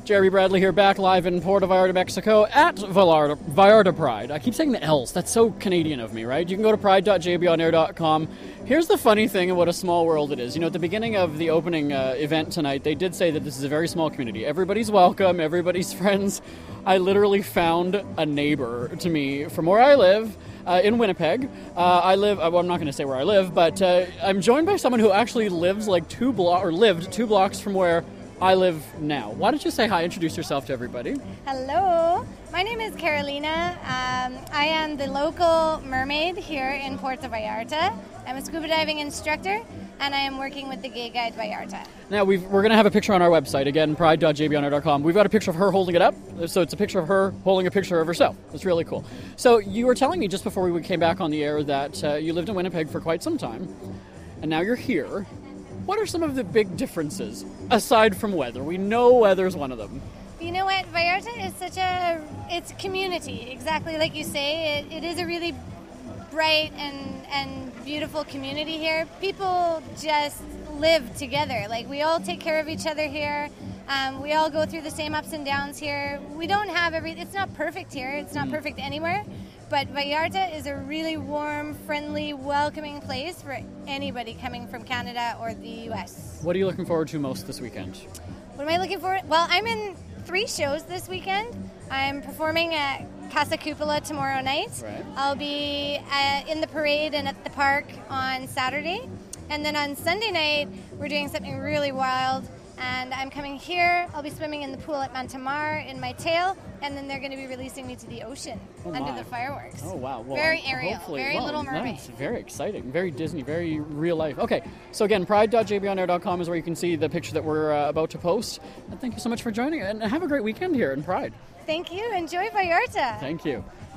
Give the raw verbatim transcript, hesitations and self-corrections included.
Jeremy Bradley here, back live in Puerto Vallarta, Mexico at Vallarta, Vallarta Pride. I keep saying the L's. That's so Canadian of me, right? You can go to pride dot j b on air dot com. Here's the funny thing and what a small world it is. You know, at the beginning of the opening uh, event tonight, they did say that this is a very small community. Everybody's welcome. Everybody's friends. I literally found a neighbor to me from where I live. Uh, in Winnipeg. Uh, I live, well, I'm not going to say where I live, but uh, I'm joined by someone who actually lives like two blocks, or lived two blocks from where I live now. Why don't you say hi, introduce yourself to everybody? Hello, my name is Carolina. Um, I am the local mermaid here in Puerto Vallarta. I'm a scuba diving instructor, and I am working with the Gay Guide Vallarta. Now, we've, we're going to have a picture on our website, again, pride dot j b on air dot com. We've got a picture of her holding it up, so it's a picture of her holding a picture of herself. It's really cool. So you were telling me just before we came back on the air that uh, you lived in Winnipeg for quite some time, and now you're here. What are some of the big differences, aside from weather? We know weather's one of them. You know what? Vallarta is such a, it's community, exactly like you say. It, it is a really bright and, and beautiful community here. People just live together. Like, we all take care of each other here. Um, we all go through the same ups and downs here. We don't have every, it's not perfect here. It's not perfect anywhere. But Vallarta is a really warm, friendly, welcoming place for anybody coming from Canada or the U S. What are you looking forward to most this weekend? What am I looking for? Well, I'm in three shows this weekend. I'm performing at Casa Cupola tomorrow night. Right. I'll be uh, in the parade and at the park on Saturday. And then on Sunday night, we're doing something really wild. And I'm coming here. I'll be swimming in the pool at Mantamar in my tail, and then they're going to be releasing me to the ocean Oh under my. the fireworks. Oh, wow. Well, very Ariel, hopefully- very well, Little Mermaid. Nice. Very exciting. Very Disney. Very real life. Okay, so again, pride dot j b on air dot com is where you can see the picture that we're uh, about to post. And thank you so much for joining, and have a great weekend here in Pride. Thank you. Enjoy Vallarta. Thank you.